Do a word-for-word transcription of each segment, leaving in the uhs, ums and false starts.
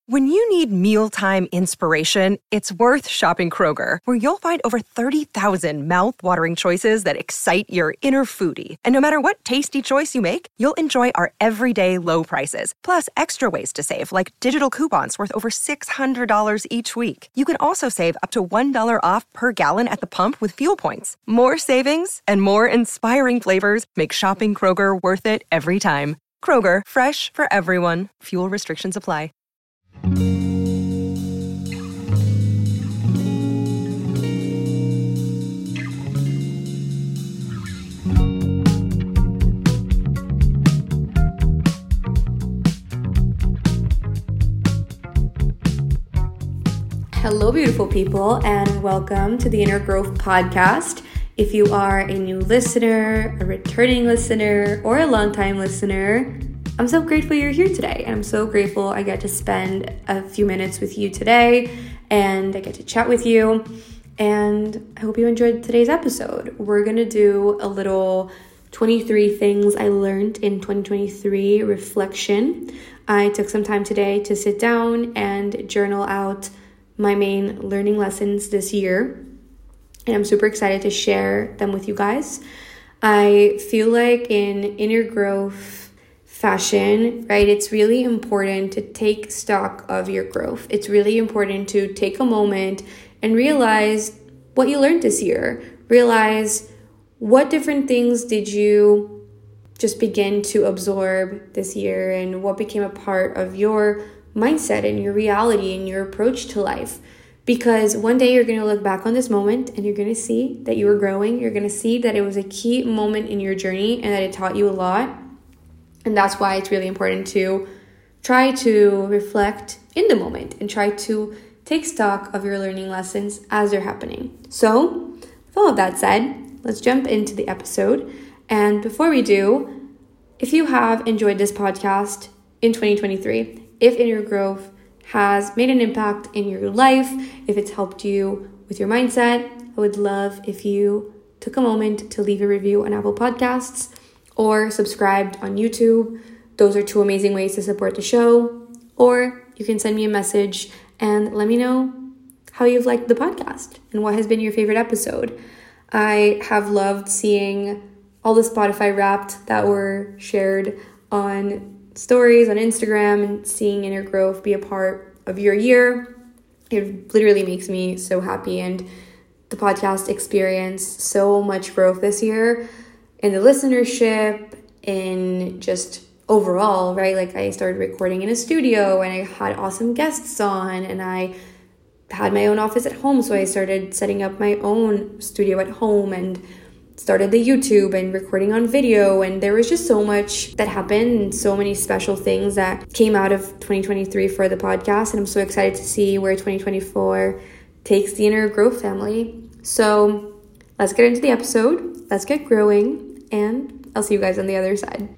When you need mealtime inspiration, it's worth shopping Kroger, where you'll find over thirty thousand mouth-watering choices that excite your inner foodie. And no matter what tasty choice you make, you'll enjoy our everyday low prices, plus extra ways to save, like digital coupons worth over six hundred dollars each week. You can also save up to one dollar off per gallon at the pump with fuel points. More savings and more inspiring flavors make shopping Kroger worth it every time. Kroger, fresh for everyone. Fuel restrictions apply. Hello, beautiful people, and welcome to the Inner Growth Podcast. If you are a new listener, a returning listener, or a long-time listener, I'm so grateful you're here today, and I'm so grateful I get to spend a few minutes with you today, and I get to chat with you, and I hope you enjoyed today's episode. We're going to do a little twenty-three things I learned in twenty twenty-three reflection. I took some time today to sit down and journal out my main learning lessons this year, and I'm super excited to share them with you guys. I feel like in inner growth fashion, right, it's really important to take stock of your growth. It's really important to take a moment and realize what you learned this year. Realize what different things did you just begin to absorb this year, and what became a part of your mindset and your reality and your approach to life. Because one day you're going to look back on this moment and you're going to see that you were growing. You're going to see that it was a key moment in your journey and that it taught you a lot. And that's why it's really important to try to reflect in the moment and try to take stock of your learning lessons as they're happening. So, with all of that said, let's jump into the episode. And before we do, if you have enjoyed this podcast in twenty twenty-three, if inner growth has made an impact in your life, if it's helped you with your mindset, I would love if you took a moment to leave a review on Apple Podcasts or subscribed on YouTube. Those are two amazing ways to support the show. Or you can send me a message and let me know how you've liked the podcast and what has been your favorite episode. I have loved seeing all the Spotify Wrapped that were shared on stories on Instagram and seeing inner growth be a part of your year. It literally makes me so happy, and the podcast experienced so much growth this year in the listenership, in just overall, right? Like, I started recording in a studio and I had awesome guests on, and I had my own office at home, so I started setting up my own studio at home and started the YouTube and recording on video. And there was just so much that happened and so many special things that came out of twenty twenty-three for the podcast. And I'm so excited to see where twenty twenty-four takes the Inner Growth family. So let's get into the episode. Let's get growing, and I'll see you guys on the other side.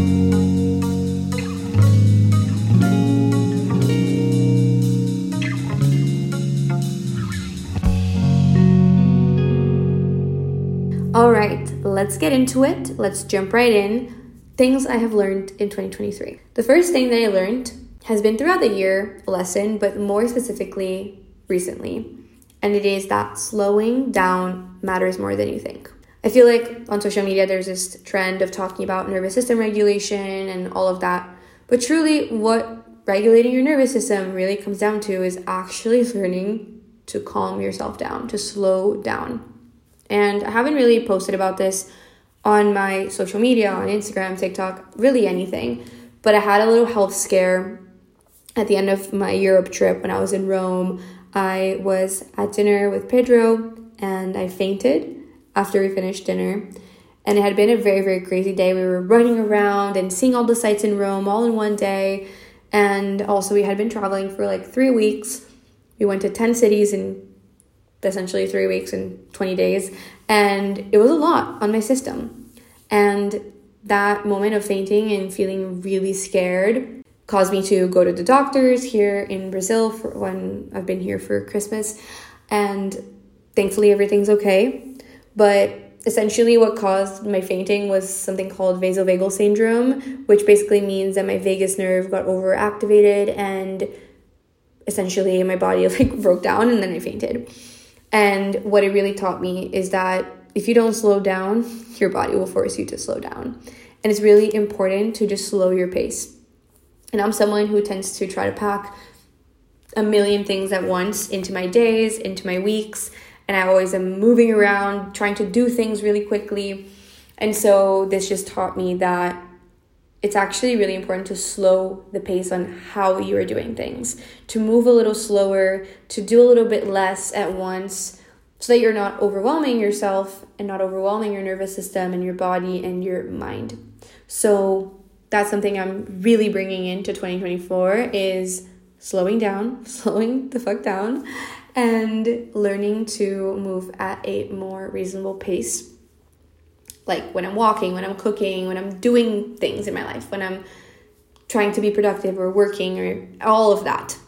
All right, let's get into it. Let's jump right in. Things I have learned in twenty twenty-three. The first thing that I learned has been throughout the year a lesson, but more specifically recently. And it is that slowing down matters more than you think. I feel like on social media, there's this trend of talking about nervous system regulation and all of that. But truly, what regulating your nervous system really comes down to is actually learning to calm yourself down, to slow down. And I haven't really posted about this on my social media, on Instagram, TikTok, really anything. But I had a little health scare at the end of my Europe trip when I was in Rome. I was at dinner with Pedro and I fainted after we finished dinner. And it had been a very, very crazy day. We were running around and seeing all the sights in Rome all in one day. And also we had been traveling for like three weeks. We went to ten cities in essentially three weeks and twenty days. And it was a lot on my system. And that moment of fainting and feeling really scared caused me to go to the doctors here in Brazil for when I've been here for Christmas. And thankfully everything's okay. But essentially what caused my fainting was something called vasovagal syndrome, which basically means that my vagus nerve got overactivated and essentially my body like broke down and then I fainted. And what it really taught me is that if you don't slow down, your body will force you to slow down. And it's really important to just slow your pace. And I'm someone who tends to try to pack a million things at once into my days, into my weeks. And I always am moving around, trying to do things really quickly. And so this just taught me that it's actually really important to slow the pace on how you are doing things, to move a little slower, to do a little bit less at once, so that you're not overwhelming yourself and not overwhelming your nervous system and your body and your mind. So that's something I'm really bringing into twenty twenty-four is slowing down, slowing the fuck down, and learning to move at a more reasonable pace. Like when I'm walking, when I'm cooking, when I'm doing things in my life, when I'm trying to be productive or working or all of that.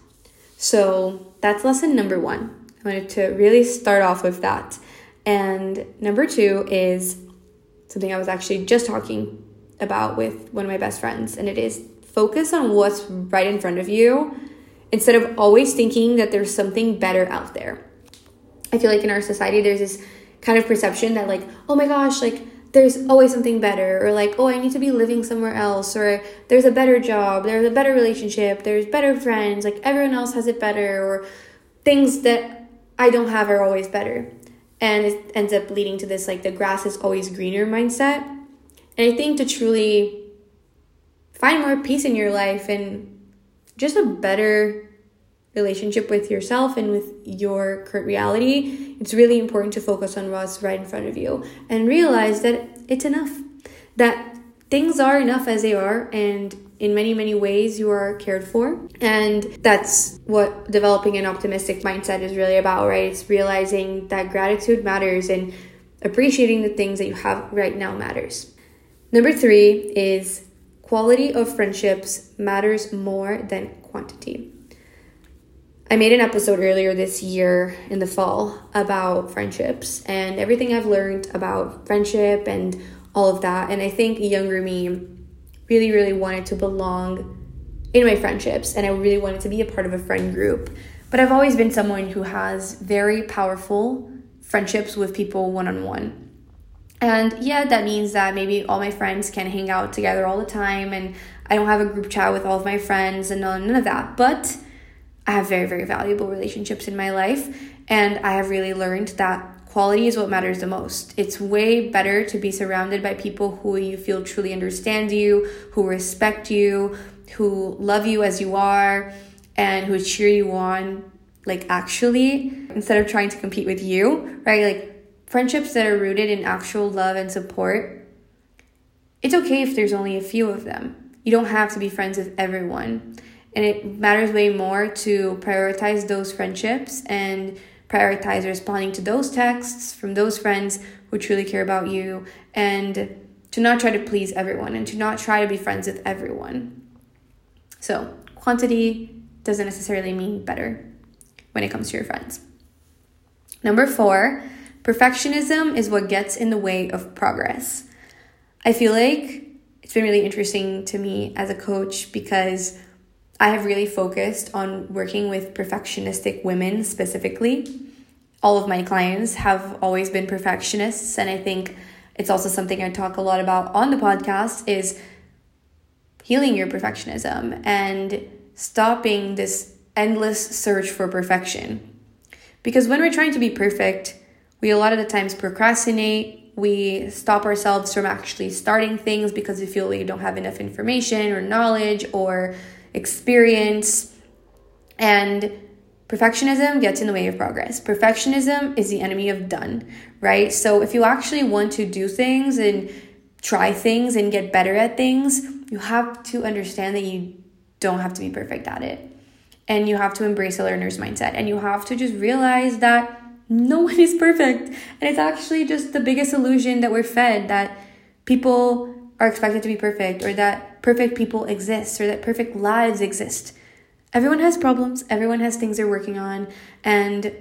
So that's lesson number one. I wanted to really start off with that. And number two is something I was actually just talking about with one of my best friends. And it is focus on what's right in front of you instead of always thinking that there's something better out there. I feel like in our society, there's this kind of perception that like, oh my gosh, like, there's always something better, or like, oh, I need to be living somewhere else, or there's a better job, there's a better relationship, there's better friends, like everyone else has it better, or things that I don't have are always better. And it ends up leading to this like the grass is always greener mindset. And I think to truly find more peace in your life and just a better relationship with yourself and with your current reality, it's really important to focus on what's right in front of you and realize that it's enough, that things are enough as they are, and in many, many ways you are cared for. And that's what developing an optimistic mindset is really about, right? It's realizing that gratitude matters and appreciating the things that you have right now matters. Number three is quality of friendships matters more than quantity. I made an episode earlier this year in the fall about friendships and everything I've learned about friendship and all of that. And I think younger me really, really wanted to belong in my friendships, and I really wanted to be a part of a friend group. But I've always been someone who has very powerful friendships with people one-on-one. And yeah, that means that maybe all my friends can hang out together all the time, and I don't have a group chat with all of my friends and none of that. But I have very, very valuable relationships in my life, and I have really learned that quality is what matters the most. It's way better to be surrounded by people who you feel truly understand you, who respect you, who love you as you are, and who cheer you on, like actually, instead of trying to compete with you, right? Like friendships that are rooted in actual love and support. It's okay if there's only a few of them. You don't have to be friends with everyone. And it matters way more to prioritize those friendships and prioritize responding to those texts from those friends who truly care about you, and to not try to please everyone and to not try to be friends with everyone. So quantity doesn't necessarily mean better when it comes to your friends. Number four, perfectionism is what gets in the way of progress. I feel like it's been really interesting to me as a coach because I have really focused on working with perfectionistic women specifically. All of my clients have always been perfectionists, and I think it's also something I talk a lot about on the podcast is healing your perfectionism and stopping this endless search for perfection. Because when we're trying to be perfect, we a lot of the times procrastinate. We stop ourselves from actually starting things because we feel we don't have enough information or knowledge or experience, and perfectionism gets in the way of progress. Perfectionism is the enemy of done, right? So if you actually want to do things and try things and get better at things, you have to understand that you don't have to be perfect at it, and you have to embrace a learner's mindset, and you have to just realize that no one is perfect, and it's actually just the biggest illusion that we're fed, that people are expected to be perfect, or that perfect people exist, or that perfect lives exist. Everyone has problems. Everyone has things they're working on. And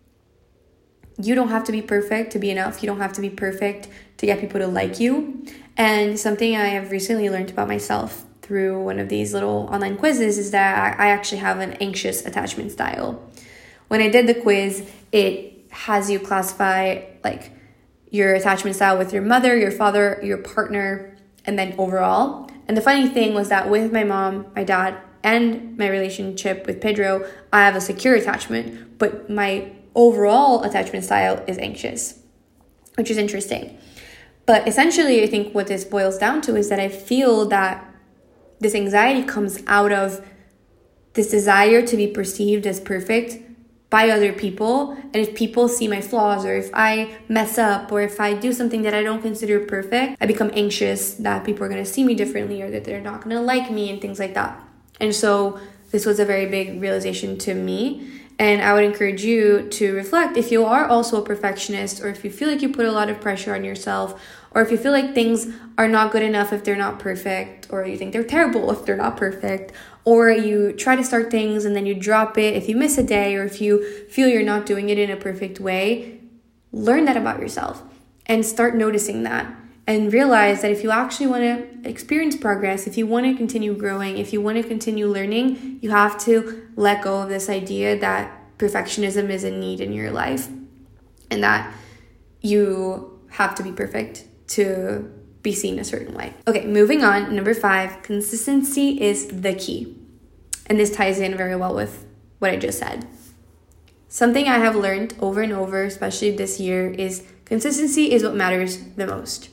you don't have to be perfect to be enough. You don't have to be perfect to get people to like you. And something I have recently learned about myself through one of these little online quizzes is that I actually have an anxious attachment style. When I did the quiz, it has you classify like your attachment style with your mother, your father, your partner, and then overall. And the funny thing was that with my mom, my dad, and my relationship with Pedro, I have a secure attachment, but my overall attachment style is anxious, which is interesting. But essentially, I think what this boils down to is that I feel that this anxiety comes out of this desire to be perceived as perfect by other people. And if people see my flaws, or if I mess up, or if I do something that I don't consider perfect, I become anxious that people are going to see me differently, or that they're not going to like me and things like that. And so this was a very big realization to me. And I would encourage you to reflect if you are also a perfectionist, or if you feel like you put a lot of pressure on yourself, or if you feel like things are not good enough if they're not perfect, or you think they're terrible if they're not perfect, or you try to start things and then you drop it if you miss a day, or if you feel you're not doing it in a perfect way. Learn that about yourself and start noticing that, and realize that if you actually want to experience progress, if you want to continue growing, if you want to continue learning, you have to let go of this idea that perfectionism is a need in your life and that you have to be perfect to be seen a certain way. Okay, moving on. Number five, consistency is the key. And this ties in very well with what I just said. Something I have learned over and over, especially this year, is consistency is what matters the most.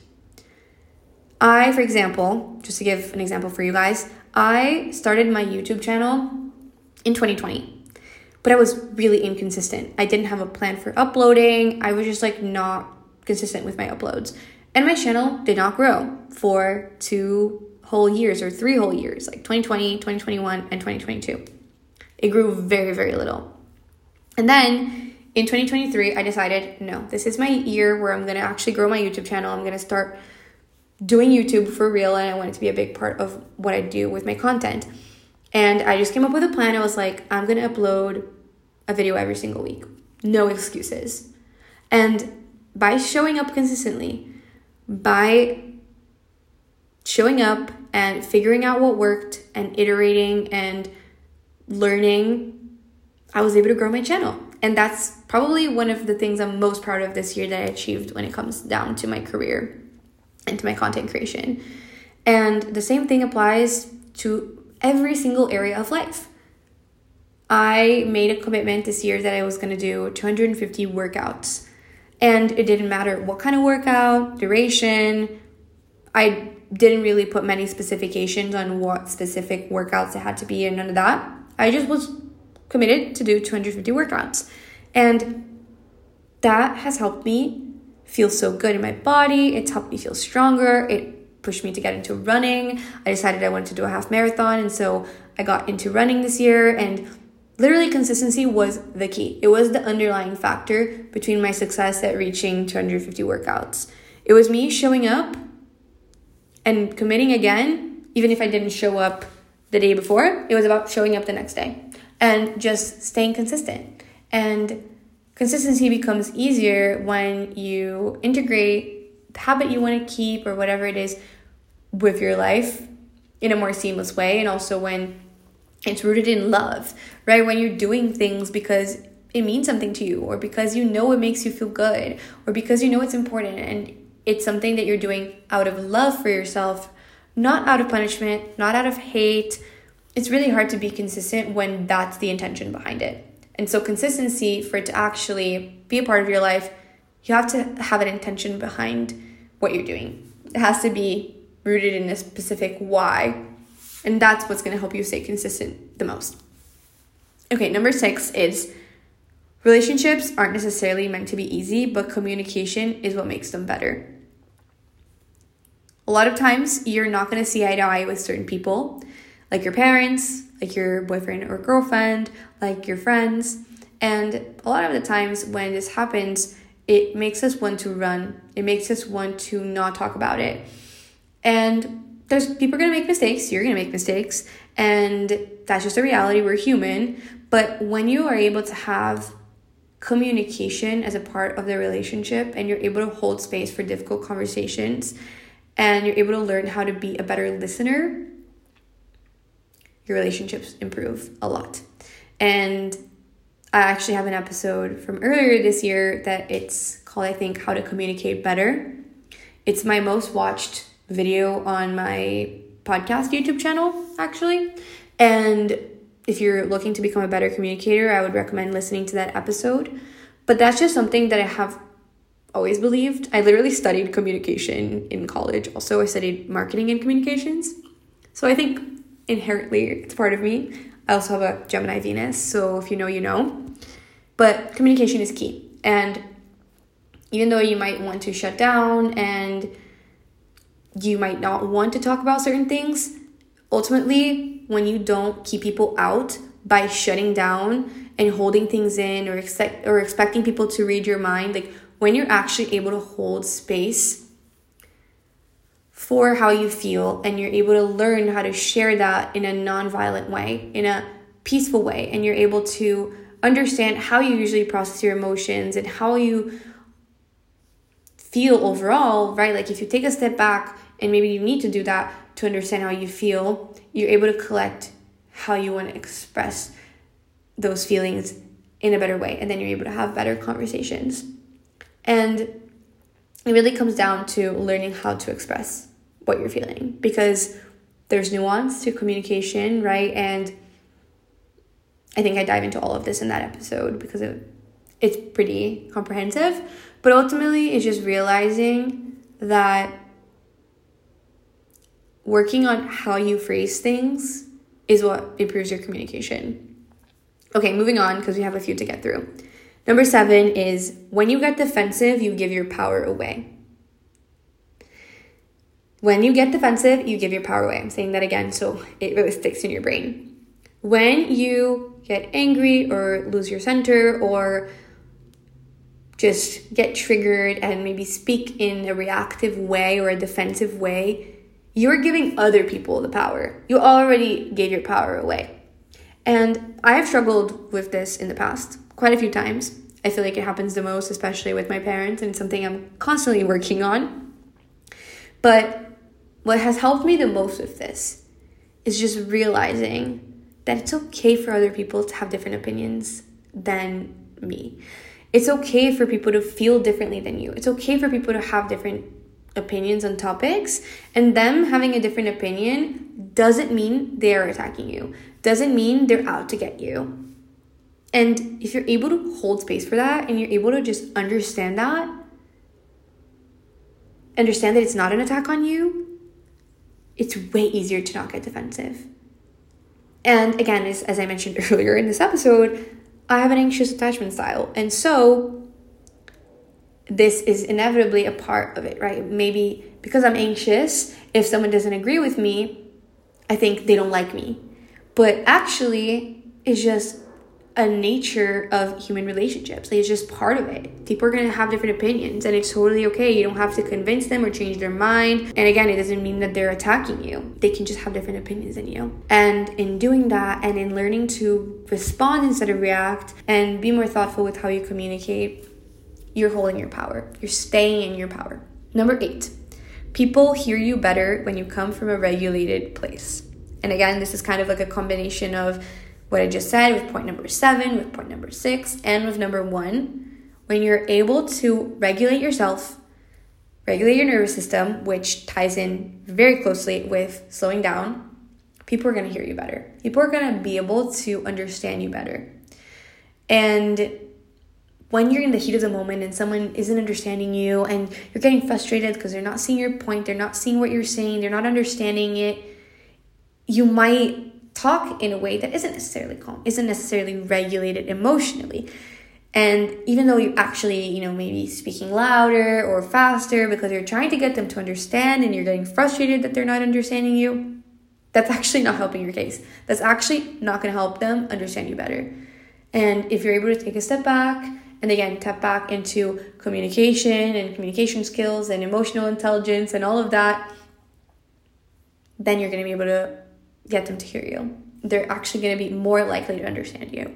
I, for example, just to give an example for you guys, I started my YouTube channel in twenty twenty, but I was really inconsistent. I didn't have a plan for uploading. I was just like not consistent with my uploads. And my channel did not grow for two whole years or three whole years, like twenty twenty, twenty twenty-one, and twenty twenty-two. It grew very, very little. And then in twenty twenty-three, I decided, no, this is my year where I'm going to actually grow my YouTube channel. I'm going to start doing YouTube for real, and I want it to be a big part of what I do with my content. And I just came up with a plan. I was like, I'm going to upload a video every single week. No excuses. And by showing up consistently, by showing up and figuring out what worked and iterating and learning, I was able to grow my channel. And that's probably one of the things I'm most proud of this year that I achieved when it comes down to my career and to my content creation. And the same thing applies to every single area of life. I made a commitment this year that I was going to do two hundred fifty workouts. And it didn't matter what kind of workout, duration. I didn't really put many specifications on what specific workouts it had to be and none of that. I just was committed to do two hundred fifty workouts. And that has helped me feel so good in my body. It's helped me feel stronger. It pushed me to get into running. I decided I wanted to do a half marathon, and so I got into running this year, and literally consistency was the key. It was the underlying factor between my success at reaching two hundred fifty workouts. It was me showing up and committing again, even if I didn't show up the day before. It was about showing up the next day and just staying consistent. And consistency becomes easier when you integrate the habit you want to keep or whatever it is with your life in a more seamless way, and also when it's rooted in love, right? When you're doing things because it means something to you, or because you know it makes you feel good, or because you know it's important and it's something that you're doing out of love for yourself, not out of punishment, not out of hate. It's really hard to be consistent when that's the intention behind it. And so consistency, for it to actually be a part of your life, you have to have an intention behind what you're doing. It has to be rooted in a specific why. And that's what's going to help you stay consistent the most. Okay, number six is relationships aren't necessarily meant to be easy, but communication is what makes them better. A lot of times you're not going to see eye to eye with certain people, like your parents, like your boyfriend or girlfriend, like your friends. And a lot of the times when this happens, it makes us want to run. It makes us want to not talk about it. And there's people are going to make mistakes. You're going to make mistakes. And that's just a reality. We're human. But when you are able to have communication as a part of the relationship, and you're able to hold space for difficult conversations, and you're able to learn how to be a better listener, your relationships improve a lot. And I actually have an episode from earlier this year that it's called, I think, How to Communicate Better. It's my most watched video on my podcast YouTube channel, actually. And if you're looking to become a better communicator, I would recommend listening to that episode. But that's just something that I have always believed. I literally studied communication in college. Also, I studied marketing and communications. So I think inherently it's part of me. I also have a Gemini Venus, so if you know, you know. But communication is key. And even though you might want to shut down and you might not want to talk about certain things, ultimately, when you don't keep people out by shutting down and holding things in or expect or expecting people to read your mind, like when you're actually able to hold space for how you feel and you're able to learn how to share that in a non-violent way, in a peaceful way, and you're able to understand how you usually process your emotions and how you feel overall, right? Like if you take a step back, and maybe you need to do that to understand how you feel, you're able to collect how you want to express those feelings in a better way. And then you're able to have better conversations. And it really comes down to learning how to express what you're feeling, because there's nuance to communication, right? And I think I dive into all of this in that episode because it, it's pretty comprehensive. But ultimately, it's just realizing that working on how you phrase things is what improves your communication. Okay, moving on because we have a few to get through. Number seven is when you get defensive, you give your power away. When you get defensive, you give your power away. I'm saying that again so it really sticks in your brain. When you get angry or lose your center or just get triggered and maybe speak in a reactive way or a defensive way, you're giving other people the power. You already gave your power away. And I have struggled with this in the past quite a few times. I feel like it happens the most, especially with my parents, and something I'm constantly working on. But what has helped me the most with this is just realizing that it's okay for other people to have different opinions than me. It's okay for people to feel differently than you. It's okay for people to have different opinions on topics, and them having a different opinion doesn't mean they're attacking you, doesn't mean they're out to get you. And if you're able to hold space for that and you're able to just understand that, understand that it's not an attack on you, it's way easier to not get defensive. And again, as, as I mentioned earlier in this episode, I have an anxious attachment style, and so this is inevitably a part of it, right? Maybe because I'm anxious, if someone doesn't agree with me, I think they don't like me. But actually, it's just a nature of human relationships. Like, it's just part of it. People are going to have different opinions, and it's totally okay. You don't have to convince them or change their mind. And again, it doesn't mean that they're attacking you. They can just have different opinions than you. And in doing that, and in learning to respond instead of react, and be more thoughtful with how you communicate, you're holding your power. You're staying in your power. Number eight, people hear you better when you come from a regulated place. And again, this is kind of like a combination of what I just said with point number seven, with point number six, and with number one. When you're able to regulate yourself, regulate your nervous system, which ties in very closely with slowing down, people are going to hear you better. People are going to be able to understand you better. And when you're in the heat of the moment and someone isn't understanding you and you're getting frustrated because they're not seeing your point, they're not seeing what you're saying, they're not understanding it, you might talk in a way that isn't necessarily calm, isn't necessarily regulated emotionally. And even though you're actually, you know, maybe speaking louder or faster because you're trying to get them to understand and you're getting frustrated that they're not understanding you, that's actually not helping your case. That's actually not going to help them understand you better. And if you're able to take a step back, and again, tap back into communication and communication skills and emotional intelligence and all of that, then you're going to be able to get them to hear you. They're actually going to be more likely to understand you.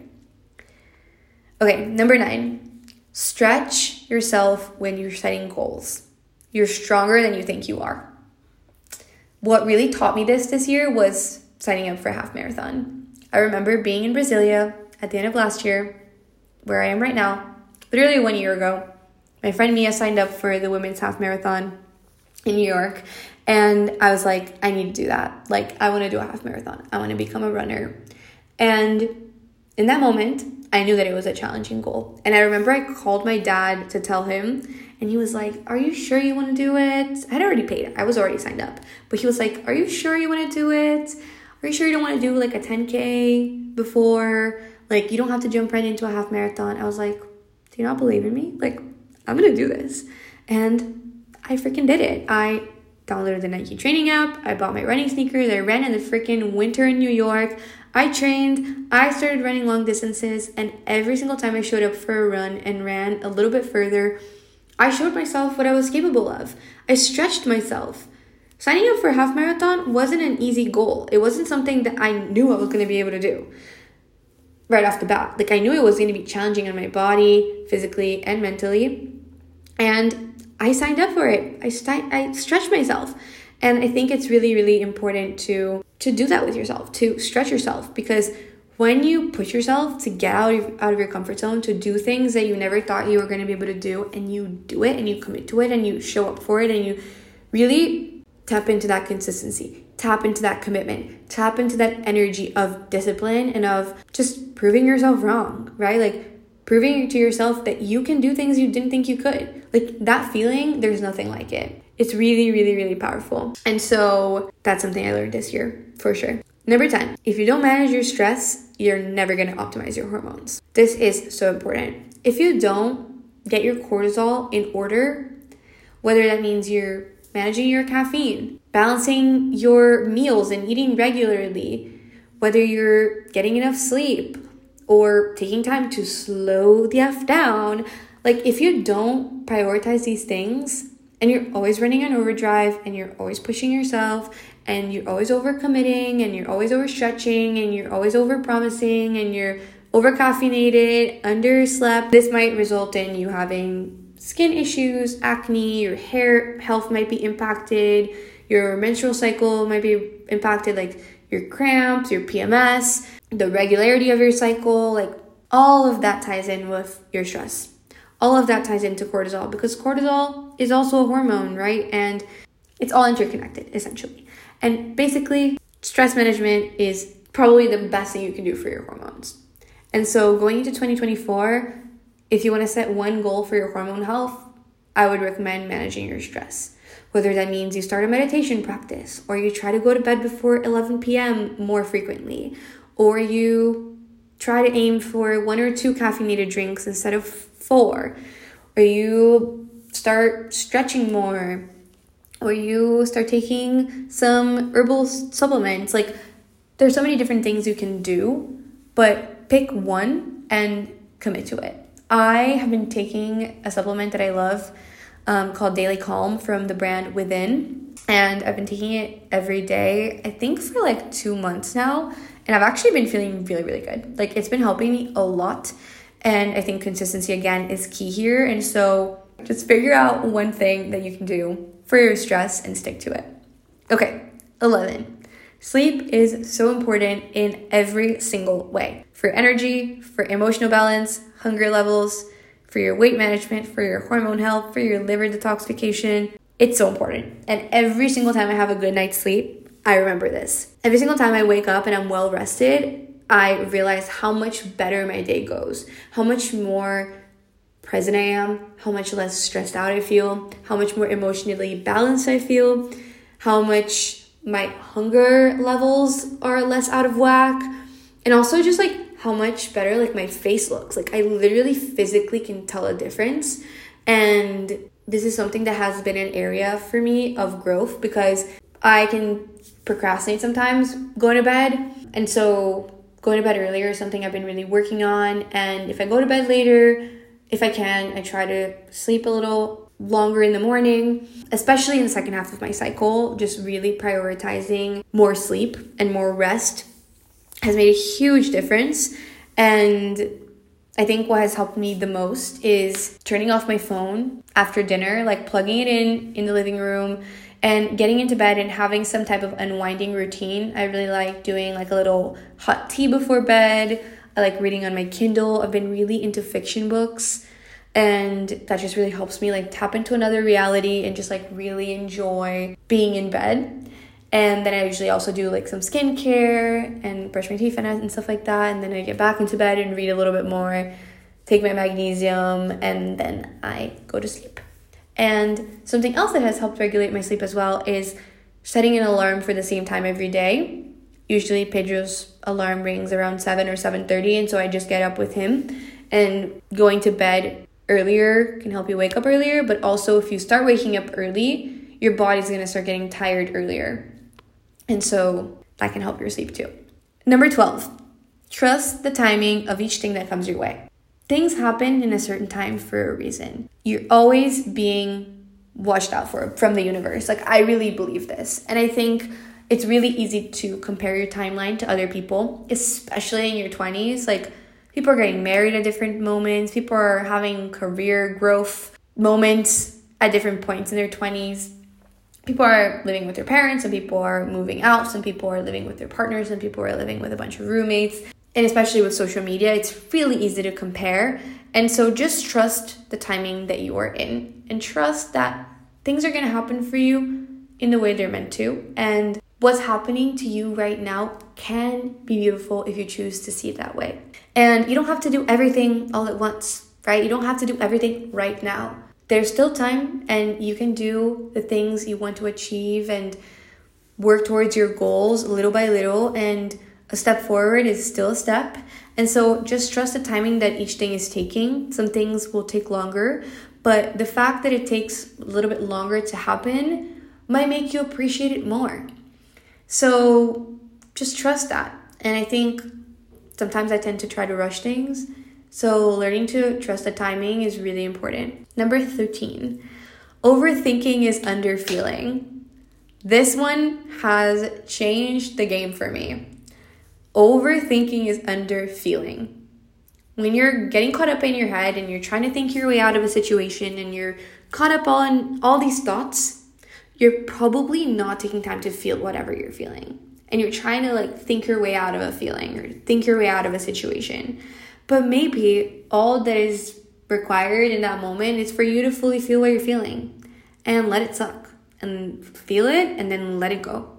Okay, number nine, stretch yourself when you're setting goals. You're stronger than you think you are. What really taught me this this year was signing up for a half marathon. I remember being in Brasilia at the end of last year, where I am right now, literally one year ago. My friend Mia signed up for the women's half marathon in New York, and I was like, I need to do that. Like, I want to do a half marathon. I want to become a runner. And in that moment, I knew that it was a challenging goal. And I remember I called my dad to tell him, and he was like, are you sure you want to do it? I had already paid. I was already signed up. But he was like, are you sure you want to do it? Are you sure you don't want to do like a ten K before? Like, you don't have to jump right into a half marathon. I was like, do you not believe in me? Like, I'm going to do this. And I freaking did it. I downloaded the Nike training app. I bought my running sneakers. I ran in the freaking winter in New York. I trained. I started running long distances. And every single time I showed up for a run and ran a little bit further, I showed myself what I was capable of. I stretched myself. Signing up for a half marathon wasn't an easy goal. It wasn't something that I knew I was going to be able to do right off the bat. Like, I knew it was going to be challenging on my body, physically and mentally. And I signed up for it. I st- I stretched myself. And I think it's really, really important to, to do that with yourself, to stretch yourself. Because when you push yourself to get out of, out of your comfort zone, to do things that you never thought you were going to be able to do, and you do it and you commit to it and you show up for it and you really tap into that consistency, tap into that commitment, tap into that energy of discipline and of just proving yourself wrong, right? Like, proving to yourself that you can do things you didn't think you could. Like, that feeling, there's nothing like it. It's really, really, really powerful. And so that's something I learned this year, for sure. Number ten, if you don't manage your stress, you're never going to optimize your hormones. This is so important. If you don't get your cortisol in order, whether that means you're managing your caffeine, balancing your meals and eating regularly, whether you're getting enough sleep or taking time to slow the F down, like, if you don't prioritize these things and you're always running on overdrive and you're always pushing yourself and you're always overcommitting and you're always overstretching and you're always overpromising and you're overcaffeinated, underslept, this might result in you having skin issues, acne, your hair health might be impacted, your menstrual cycle might be impacted, like your cramps, your P M S, the regularity of your cycle, like all of that ties in with your stress. All of that ties into cortisol, because cortisol is also a hormone, right? And it's all interconnected, essentially. And basically, stress management is probably the best thing you can do for your hormones. And so going into twenty twenty-four, if you want to set one goal for your hormone health, I would recommend managing your stress. Whether that means you start a meditation practice, or you try to go to bed before eleven p.m. more frequently, or you try to aim for one or two caffeinated drinks instead of four, or you start stretching more, or you start taking some herbal supplements. Like, there's so many different things you can do, but pick one and commit to it. I have been taking a supplement that I love um, called Daily Calm from the brand Within. And I've been taking it every day, I think for like two months now. And I've actually been feeling really, really good. Like, it's been helping me a lot. And I think consistency, again, is key here. And so just figure out one thing that you can do for your stress and stick to it. Okay, eleven. Sleep is so important in every single way. For energy, for emotional balance, hunger levels, for your weight management, for your hormone health, for your liver detoxification. It's so important. And every single time I have a good night's sleep, I remember this. Every single time I wake up and I'm well rested, I realize how much better my day goes, how much more present I am, how much less stressed out I feel, how much more emotionally balanced I feel, how much my hunger levels are less out of whack, and also just like how much better like my face looks. Like, I literally physically can tell a difference. And this is something that has been an area for me of growth, because I can procrastinate sometimes going to bed. And so going to bed earlier is something I've been really working on. And if I go to bed later, if I can, I try to sleep a little longer in the morning, especially in the second half of my cycle. Just really prioritizing more sleep and more rest has made a huge difference. And I think what has helped me the most is turning off my phone after dinner, like plugging it in in the living room And getting into bed and having some type of unwinding routine. I really like doing like a little hot tea before bed. I like reading on my Kindle. I've been really into fiction books, and that just really helps me like tap into another reality and just like really enjoy being in bed. And then I usually also do like some skincare and brush my teeth and stuff like that. And then I get back into bed and read a little bit more, take my magnesium, and then I go to sleep. And something else that has helped regulate my sleep as well is setting an alarm for the same time every day. Usually Pedro's alarm rings around seven or seven thirty, and so I just get up with him. And going to bed earlier can help you wake up earlier, but also if you start waking up early, your body's going to start getting tired earlier. And so that can help your sleep too. Number twelve, trust the timing of each thing that comes your way. Things happen in a certain time for a reason. You're always being watched out for from the universe. Like, I really believe this. And I think it's really easy to compare your timeline to other people, especially in your twenties. Like, people are getting married at different moments. People are having career growth moments at different points in their twenties. People are living with their parents. Some people are moving out. Some people are living with their partners. Some people are living with a bunch of roommates. And especially with social media, it's really easy to compare. And so just trust the timing that you are in, and trust that things are going to happen for you in the way they're meant to. And what's happening to you right now can be beautiful if you choose to see it that way. And you don't have to do everything all at once, right? You don't have to do everything right now. There's still time, and you can do the things you want to achieve and work towards your goals little by little. And a step forward is still a step. And so just trust the timing that each thing is taking. Some things will take longer, but the fact that it takes a little bit longer to happen might make you appreciate it more. So just trust that. And I think sometimes I tend to try to rush things. So learning to trust the timing is really important. Number thirteen, overthinking is underfeeling. This one has changed the game for me. Overthinking is underfeeling. When you're getting caught up in your head and you're trying to think your way out of a situation and you're caught up on all these thoughts, you're probably not taking time to feel whatever you're feeling. And you're trying to like think your way out of a feeling or think your way out of a situation. But maybe all that is required in that moment is for you to fully feel what you're feeling and let it suck and feel it and then let it go.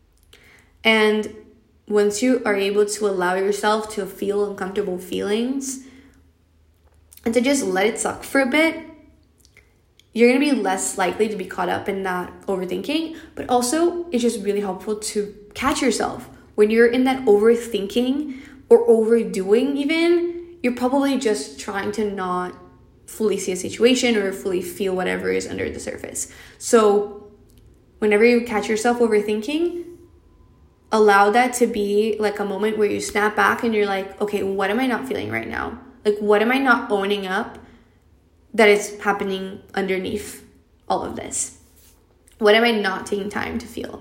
And once you are able to allow yourself to feel uncomfortable feelings and to just let it suck for a bit, you're going to be less likely to be caught up in that overthinking. But also, it's just really helpful to catch yourself. When you're in that overthinking or overdoing even, you're probably just trying to not fully see a situation or fully feel whatever is under the surface. So whenever you catch yourself overthinking, allow that to be like a moment where you snap back and you're like, okay, what am I not feeling right now? Like, what am I not owning up that is happening underneath all of this? What am I not taking time to feel?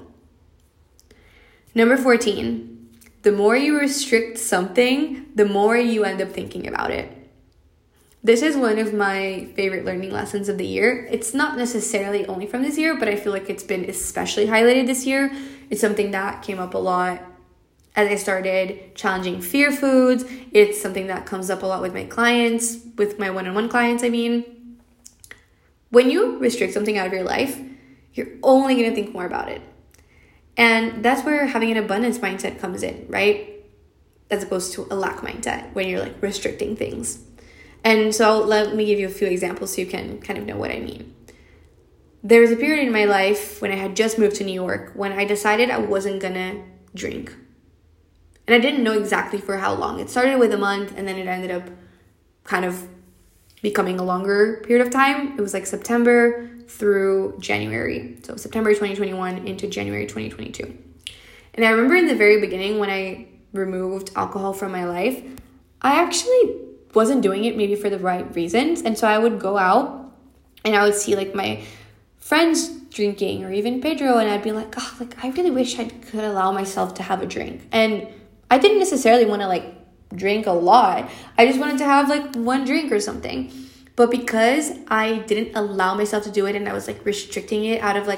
Number fourteen, the more you restrict something, the more you end up thinking about it. This is one of my favorite learning lessons of the year. It's not necessarily only from this year, but I feel like it's been especially highlighted this year. It's something that came up a lot as I started challenging fear foods. It's something that comes up a lot with my clients, with my one-on-one clients, I mean. When you restrict something out of your life, you're only going to think more about it. And that's where having an abundance mindset comes in, right? As opposed to a lack mindset, when you're like restricting things. And so let me give you a few examples so you can kind of know what I mean. There was a period in my life when I had just moved to New York when I decided I wasn't gonna drink. And I didn't know exactly for how long. It started with a month and then it ended up kind of becoming a longer period of time. It was like September through January. So September twenty twenty-one into January twenty twenty-two. And I remember in the very beginning when I removed alcohol from my life, I actually wasn't doing it maybe for the right reasons. And so I would go out and I would see like my friends drinking or even Pedro, and I'd be like, oh, like I really wish I could allow myself to have a drink. And I didn't necessarily want to like drink a lot. I just wanted to have like one drink or something. But because I didn't allow myself to do it and I was like restricting it out of like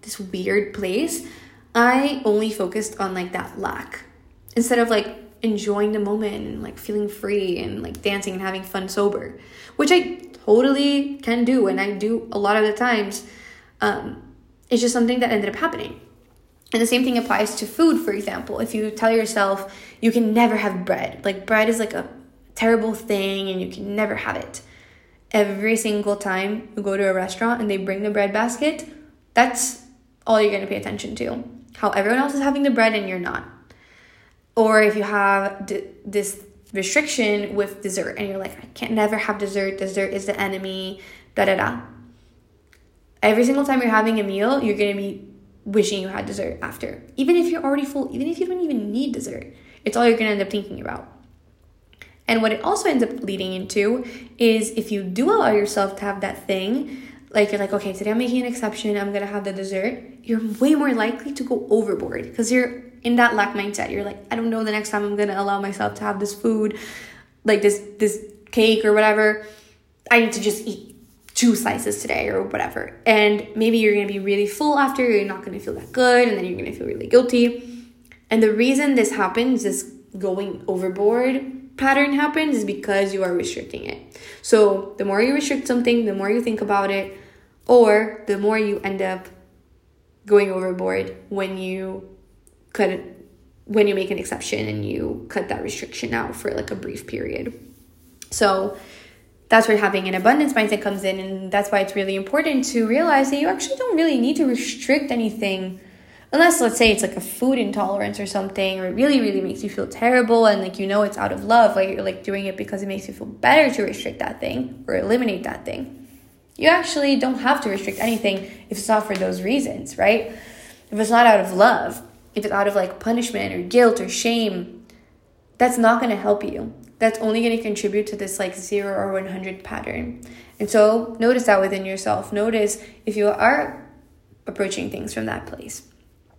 this weird place, I only focused on like that lack instead of like enjoying the moment and like feeling free and like dancing and having fun sober, which I totally can do, and I do a lot of the times. Um, it's just something that ended up happening. And the same thing applies to food, for example. If you tell yourself you can never have bread, like bread is like a terrible thing and you can never have it. Every single time you go to a restaurant and they bring the bread basket, that's all you're going to pay attention to. How everyone else is having the bread and you're not. Or if you have d- this restriction with dessert and you're like, I can't never have dessert. Dessert is the enemy, da da da. Every single time you're having a meal, you're going to be wishing you had dessert after. Even if you're already full, even if you don't even need dessert, it's all you're going to end up thinking about. And what it also ends up leading into is if you do allow yourself to have that thing, like you're like, okay, today I'm making an exception, I'm going to have the dessert, you're way more likely to go overboard because you're in that lack mindset. You're like, I don't know the next time I'm going to allow myself to have this food, like this, this cake or whatever. I need to just eat two slices today or whatever. And maybe you're going to be really full after, you're not going to feel that good, and then you're going to feel really guilty. And the reason this happens, this going overboard pattern happens, is because you are restricting it. So the more you restrict something, the more you think about it, or the more you end up going overboard when you cut it, when you make an exception and you cut that restriction out for like a brief period. So that's where having an abundance mindset comes in, and that's why it's really important to realize that you actually don't really need to restrict anything unless, let's say, it's like a food intolerance or something, or it really, really makes you feel terrible and like you know it's out of love, like you're like doing it because it makes you feel better to restrict that thing or eliminate that thing. You actually don't have to restrict anything if it's not for those reasons, right? If it's not out of love, if it's out of like punishment or guilt or shame, that's not going to help you. That's only going to contribute to this like zero or one hundred pattern. And so notice that within yourself. Notice if you are approaching things from that place.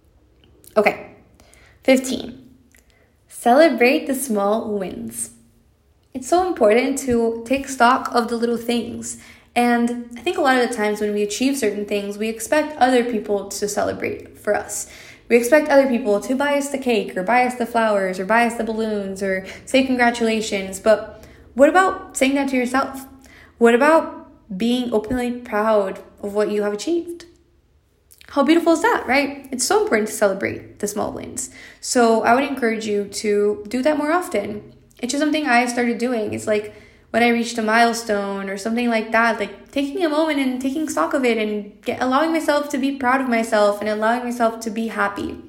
Okay, fifteen. Celebrate the small wins. It's so important to take stock of the little things. And I think a lot of the times when we achieve certain things, we expect other people to celebrate for us. We expect other people to buy us the cake or buy us the flowers or buy us the balloons or say congratulations. But what about saying that to yourself? What about being openly proud of what you have achieved? How beautiful is that, right? It's so important to celebrate the small wins. So I would encourage you to do that more often. It's just something I started doing. It's like when I reached a milestone or something like that, like taking a moment and taking stock of it and get, allowing myself to be proud of myself and allowing myself to be happy.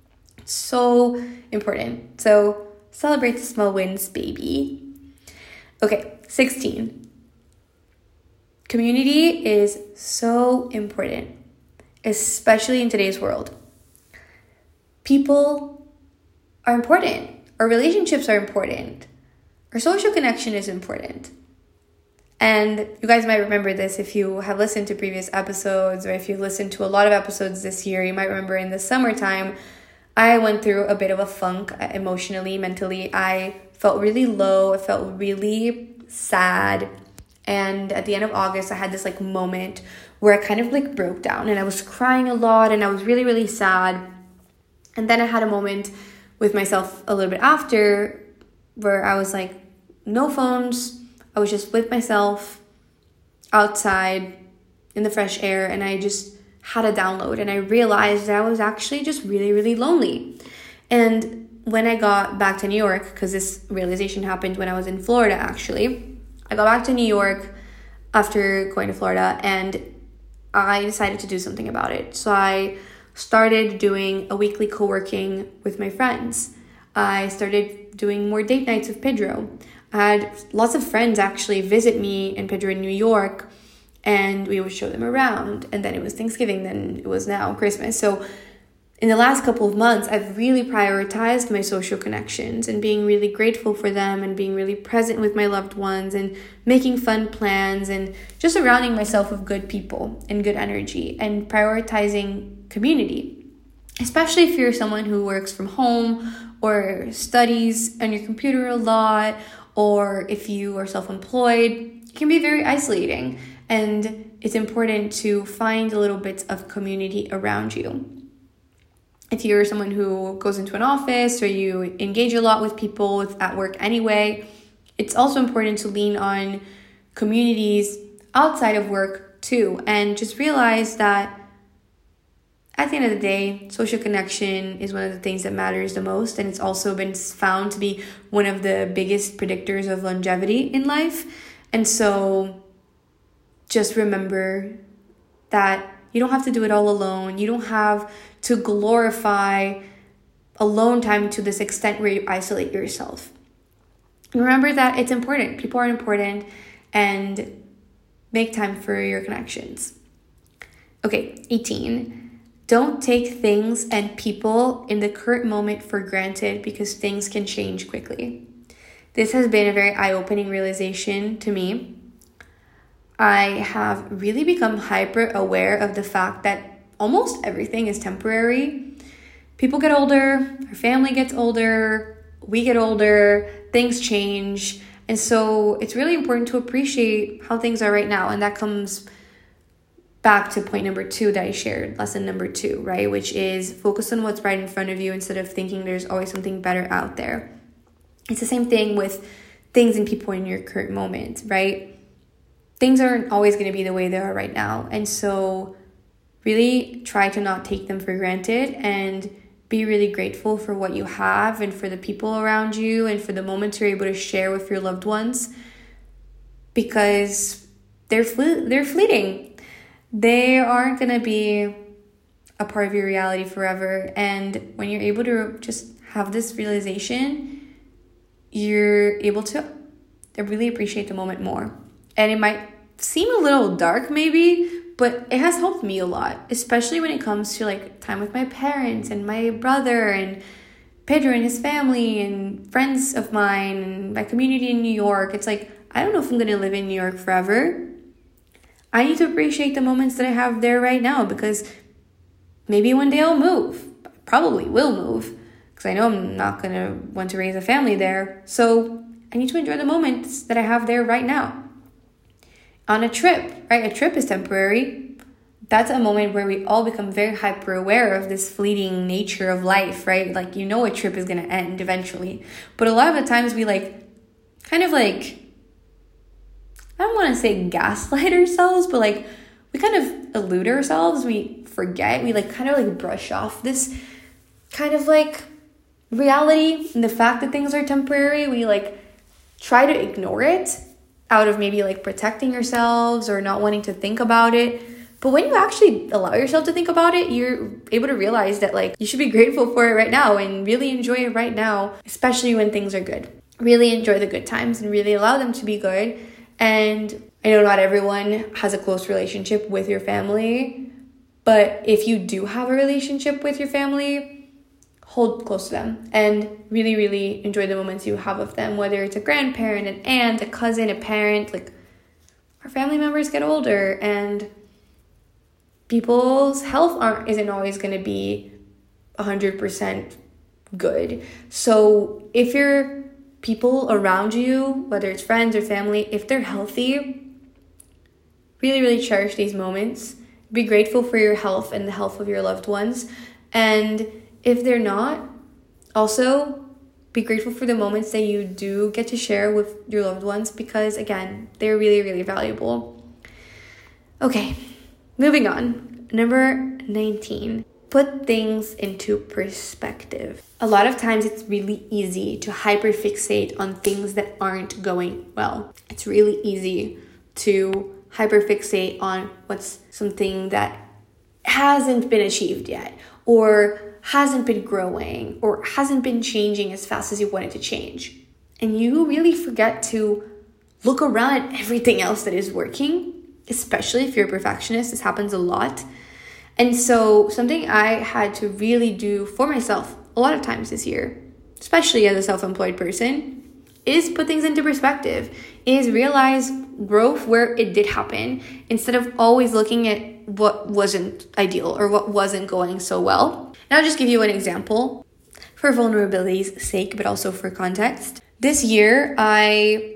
So important. So celebrate the small wins, baby. Okay, sixteen. Community is so important, especially in today's world. People are important. Our relationships are important. Our social connection is important. And you guys might remember this if you have listened to previous episodes, or if you've listened to a lot of episodes this year. You might remember in the summertime, I went through a bit of a funk emotionally, mentally. I felt really low. I felt really sad. And at the end of August, I had this like moment where I kind of like broke down and I was crying a lot and I was really, really sad. And then I had a moment with myself a little bit after where I was like, no phones. I was just with myself outside in the fresh air, and I just had a download, and I realized that I was actually just really, really lonely. And when I got back to New York, because this realization happened when I was in Florida, actually, I got back to New York after going to Florida, and I decided to do something about it. So I started doing a weekly co-working with my friends. I started doing more date nights with Pedro. I had lots of friends actually visit me and Pedro in New York, and we would show them around. And then it was Thanksgiving, then it was now Christmas. So in the last couple of months, I've really prioritized my social connections and being really grateful for them and being really present with my loved ones and making fun plans and just surrounding myself with good people and good energy and prioritizing community. Especially if you're someone who works from home or studies on your computer a lot, or if you are self-employed, it can be very isolating. And it's important to find little bits of community around you. If you're someone who goes into an office or you engage a lot with people at work anyway, it's also important to lean on communities outside of work too. And just realize that at the end of the day, social connection is one of the things that matters the most. And it's also been found to be one of the biggest predictors of longevity in life. And so just remember that you don't have to do it all alone. You don't have to glorify alone time to this extent where you isolate yourself. Remember that it's important. People are important, and make time for your connections. Okay, eighteen. Don't take things and people in the current moment for granted because things can change quickly. This has been a very eye-opening realization to me. I have really become hyper aware of the fact that almost everything is temporary. People get older, our family gets older, we get older, things change. And so it's really important to appreciate how things are right now. And that comes back to point number two that I shared, lesson number two, right? Which is focus on what's right in front of you instead of thinking there's always something better out there. It's the same thing with things and people in your current moment, right? Things aren't always going to be the way they are right now. And so really try to not take them for granted and be really grateful for what you have and for the people around you and for the moments you're able to share with your loved ones, because they're fle- they're fleeting. They aren't going to be a part of your reality forever. And when you're able to just have this realization, you're able to really appreciate the moment more. And it might seem a little dark maybe, but it has helped me a lot, especially when it comes to like time with my parents and my brother and Pedro and his family and friends of mine and my community in New York. It's like, I don't know if I'm going to live in New York forever. I need to appreciate the moments that I have there right now, because maybe one day I'll move. I probably will move, because I know I'm not going to want to raise a family there. So I need to enjoy the moments that I have there right now. On a trip, right? A trip is temporary. That's a moment where we all become very hyper aware of this fleeting nature of life, right? Like, you know, a trip is going to end eventually. But a lot of the times we like, kind of like, I don't want to say gaslight ourselves, but like, we kind of elude ourselves. We forget. We like kind of like brush off this kind of like reality and the fact that things are temporary. We like try to ignore it out of maybe like protecting yourselves or not wanting to think about it. But when you actually allow yourself to think about it, you're able to realize that like you should be grateful for it right now and really enjoy it right now, especially when things are good. Really enjoy the good times and really allow them to be good. And I know not everyone has a close relationship with your family, but if you do have a relationship with your family, hold close to them and really, really enjoy the moments you have with them, whether it's a grandparent, an aunt, a cousin, a parent. Like, our family members get older and people's health aren't isn't always going to be one hundred percent good. So if your people around you, whether it's friends or family, if they're healthy, really, really cherish these moments. Be grateful for your health and the health of your loved ones. And if they're not, also be grateful for the moments that you do get to share with your loved ones, because again, they're really, really valuable. Okay, moving on. Number nineteen, put things into perspective. A lot of times it's really easy to hyperfixate on things that aren't going well. It's really easy to hyperfixate on what's something that hasn't been achieved yet, or hasn't been growing, or hasn't been changing as fast as you want it to change. And you really forget to look around at everything else that is working, especially if you're a perfectionist. This happens a lot. And so something I had to really do for myself a lot of times this year, especially as a self-employed person, is put things into perspective, is realize growth where it did happen, instead of always looking at what wasn't ideal or what wasn't going so well. And I'll just give you an example for vulnerability's sake, but also for context. This year, I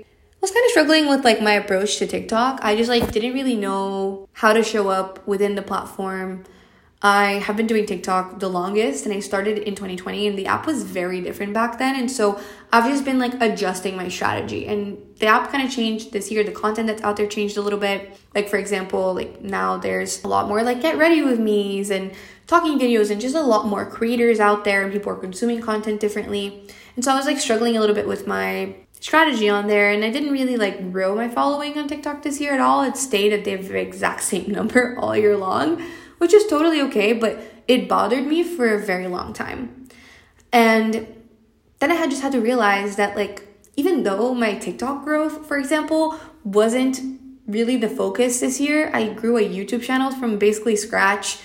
was kind of struggling with like my approach to TikTok. I just like didn't really know how to show up within the platform. I have been doing TikTok the longest, and I started in twenty twenty, and the app was very different back then. And so I've just been like adjusting my strategy, and the app kind of changed this year. The content that's out there changed a little bit. Like for example, like now there's a lot more like get ready with me's and talking videos, and just a lot more creators out there, and people are consuming content differently. And so I was like struggling a little bit with my strategy on there, and I didn't really like grow my following on TikTok this year at all. It stayed at the exact same number all year long, which is totally okay, but it bothered me for a very long time. And then I had just had to realize that like, even though my TikTok growth, for example, wasn't really the focus this year, I grew a YouTube channel from basically scratch.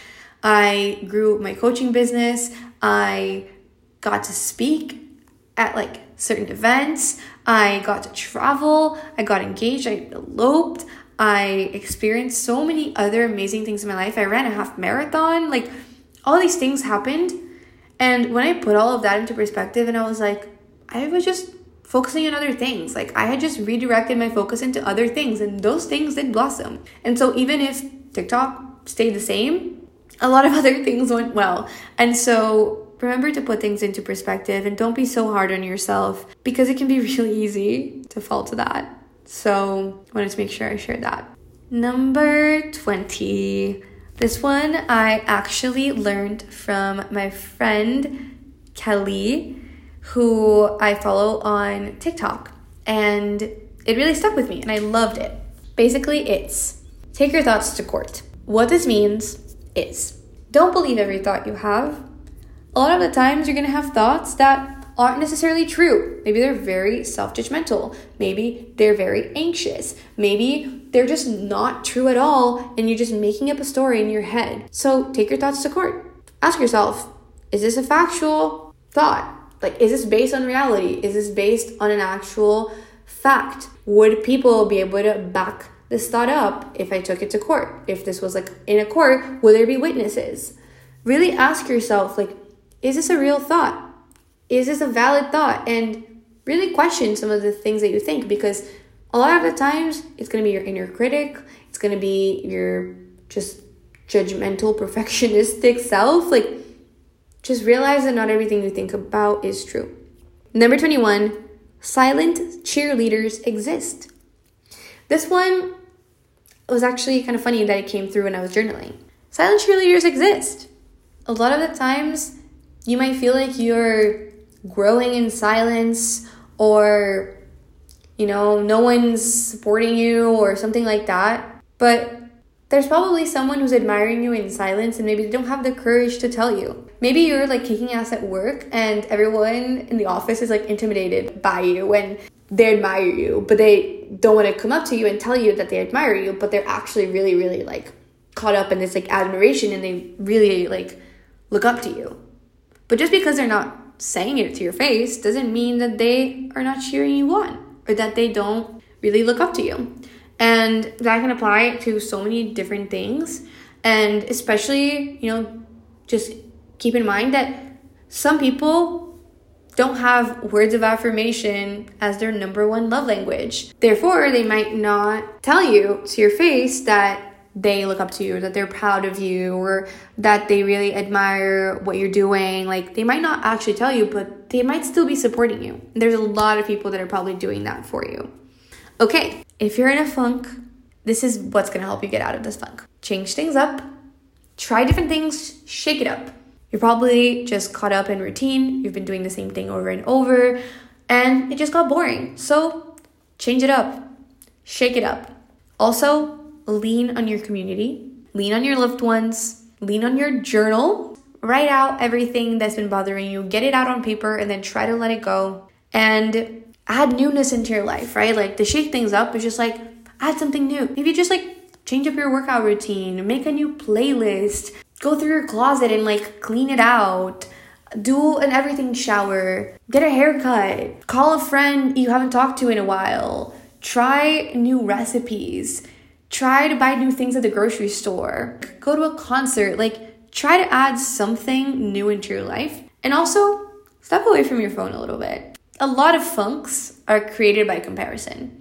I grew my coaching business. I got to speak at like certain events. I got to travel. I got engaged. I eloped. I experienced so many other amazing things in my life. I ran a half marathon. Like all these things happened. And when I put all of that into perspective, and I was like, I was just focusing on other things. Like I had just redirected my focus into other things, and those things did blossom. And so even if TikTok stayed the same, a lot of other things went well. And so remember to put things into perspective, and don't be so hard on yourself, because it can be really easy to fall to that. So I wanted to make sure I shared that. Number twenty. This one I actually learned from my friend Kelly, who I follow on TikTok. And it really stuck with me, and I loved it. Basically, it's take your thoughts to court. What this means is don't believe every thought you have. A lot of the times you're going to have thoughts that aren't necessarily true. Maybe they're very self-judgmental. Maybe they're very anxious. Maybe they're just not true at all, and you're just making up a story in your head. So take your thoughts to court. Ask yourself, is this a factual thought? Like, is this based on reality? Is this based on an actual fact? Would people be able to back this thought up if I took it to court? If this was like in a court, will there be witnesses? Really ask yourself, like, is this a real thought? Is this a valid thought? And really question some of the things that you think, because a lot of the times it's going to be your inner critic. It's going to be your just judgmental, perfectionistic self. Like, just realize that not everything you think about is true. Number twenty-one, silent cheerleaders exist. This one was actually kind of funny that it came through when I was journaling. Silent cheerleaders exist. A lot of the times you might feel like you're growing in silence, or, you know, no one's supporting you or something like that. But there's probably someone who's admiring you in silence, and maybe they don't have the courage to tell you. Maybe you're like kicking ass at work, and everyone in the office is like intimidated by you and they admire you, but they don't want to come up to you and tell you that they admire you, but they're actually really, really like caught up in this like admiration, and they really like look up to you. But just because they're not saying it to your face doesn't mean that they are not cheering you on, or that they don't really look up to you. And that can apply to so many different things. And especially, you know, just keep in mind that some people don't have words of affirmation as their number one love language. Therefore, they might not tell you to your face that they look up to you, or that they're proud of you, or that they really admire what you're doing. Like, they might not actually tell you, but they might still be supporting you. There's a lot of people that are probably doing that for you. Okay, if you're in a funk, this is what's going to help you get out of this funk. Change things up. Try different things. Shake it up. You're probably just caught up in routine. You've been doing the same thing over and over, and it just got boring. So change it up. Shake it up. Also, lean on your community. Lean on your loved ones. Lean on your journal. Write out everything that's been bothering you. Get it out on paper, and then try to let it go. And add newness into your life, right? Like, to shake things up is just like, add something new. Maybe just like change up your workout routine, make a new playlist, go through your closet and like clean it out, do an everything shower, get a haircut, call a friend you haven't talked to in a while, try new recipes, try to buy new things at the grocery store, go to a concert. Like, try to add something new into your life. And also, step away from your phone a little bit. A lot of funks are created by comparison.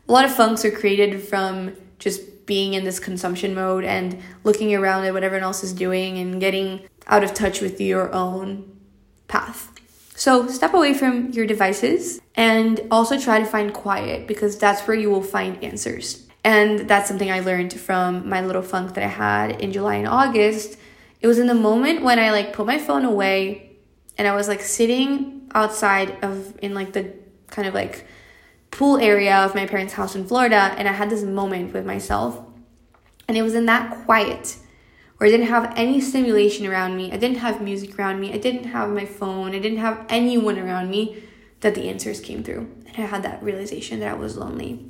A lot of funks are created from just being in this consumption mode and looking around at what everyone else is doing and getting out of touch with your own path. So step away from your devices and also try to find quiet, because that's where you will find answers. And that's something I learned from my little funk that I had in July and August. It was in the moment when I like put my phone away and I was like sitting outside of in like the kind of like pool area of my parents' house in Florida, and I had this moment with myself, and it was in that quiet where I didn't have any stimulation around me, I didn't have music around me, I didn't have my phone, I didn't have anyone around me, that the answers came through, and I had that realization that I was lonely.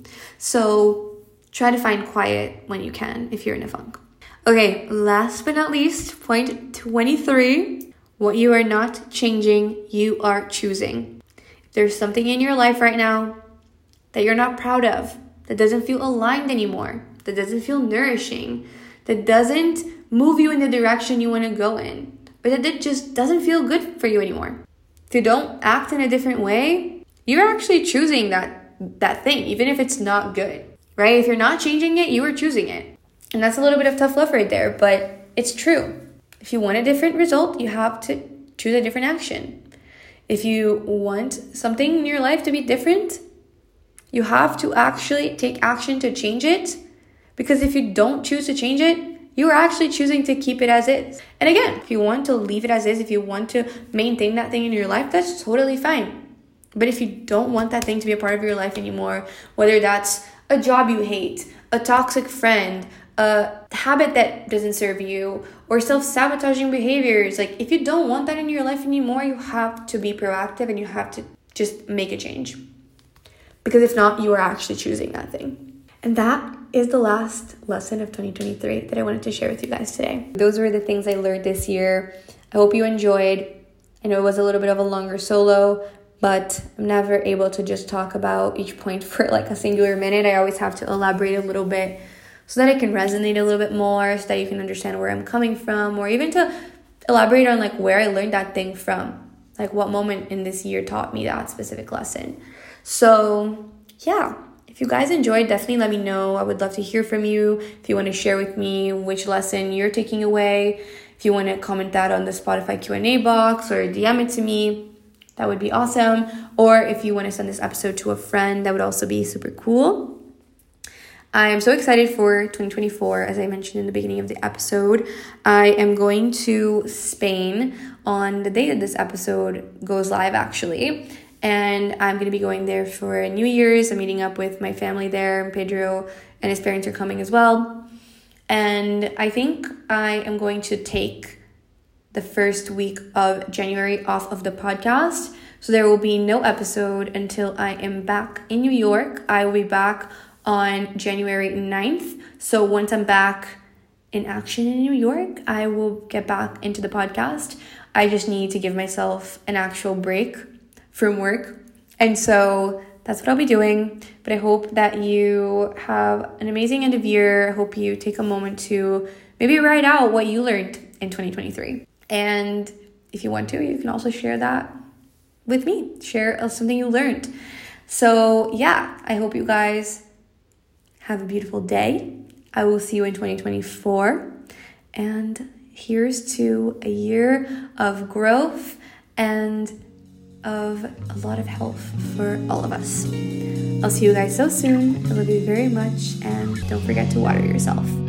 So try to find quiet when you can if you're in a funk. Okay, last but not least, point twenty-three, what you are not changing, you are choosing. If there's something in your life right now that you're not proud of, that doesn't feel aligned anymore, that doesn't feel nourishing, that doesn't move you in the direction you want to go in, or that it just doesn't feel good for you anymore. If you don't act in a different way, you're actually choosing that, that thing, even if it's not good, right? If you're not changing it, you are choosing it. And that's a little bit of tough love right there, but it's true. If you want a different result, you have to choose a different action. If you want something in your life to be different, you have to actually take action to change it, because if you don't choose to change it, you are actually choosing to keep it as is. And again, if you want to leave it as is, if you want to maintain that thing in your life, that's totally fine. But if you don't want that thing to be a part of your life anymore, whether that's a job you hate, a toxic friend, a habit that doesn't serve you, or self-sabotaging behaviors, like if you don't want that in your life anymore, you have to be proactive and you have to just make a change. Because if not, you are actually choosing that thing. And that is the last lesson of twenty twenty-three that I wanted to share with you guys today. Those were the things I learned this year. I hope you enjoyed. I know it was a little bit of a longer solo, but I'm never able to just talk about each point for like a singular minute. I always have to elaborate a little bit so that it can resonate a little bit more, so that you can understand where I'm coming from, or even to elaborate on like where I learned that thing from, like what moment in this year taught me that specific lesson. So yeah, if you guys enjoyed, definitely let me know. I would love to hear from you. If you want to share with me which lesson you're taking away, if you want to comment that on the Spotify Q and A box or D M it to me, that would be awesome. Or if you want to send this episode to a friend, that would also be super cool. I am so excited for twenty twenty-four, as I mentioned in the beginning of the episode. I am going to Spain on the day that this episode goes live, actually. And I'm going to be going there for New Year's. I'm meeting up with my family there. Pedro and his parents are coming as well. And I think I am going to take the first week of January off of the podcast. So there will be no episode until I am back in New York. I will be back on January ninth. So once I'm back in action in New York, I will get back into the podcast. I just need to give myself an actual break from work. And so that's what I'll be doing. But I hope that you have an amazing end of year. I hope you take a moment to maybe write out what you learned in twenty twenty-three. And if you want to, you can also share that with me. Share something you learned. So yeah, I hope you guys have a beautiful day. I will see you in twenty twenty-four. And here's to a year of growth and of a lot of health for all of us. I'll see you guys so soon. I love you very much, and don't forget to water yourself.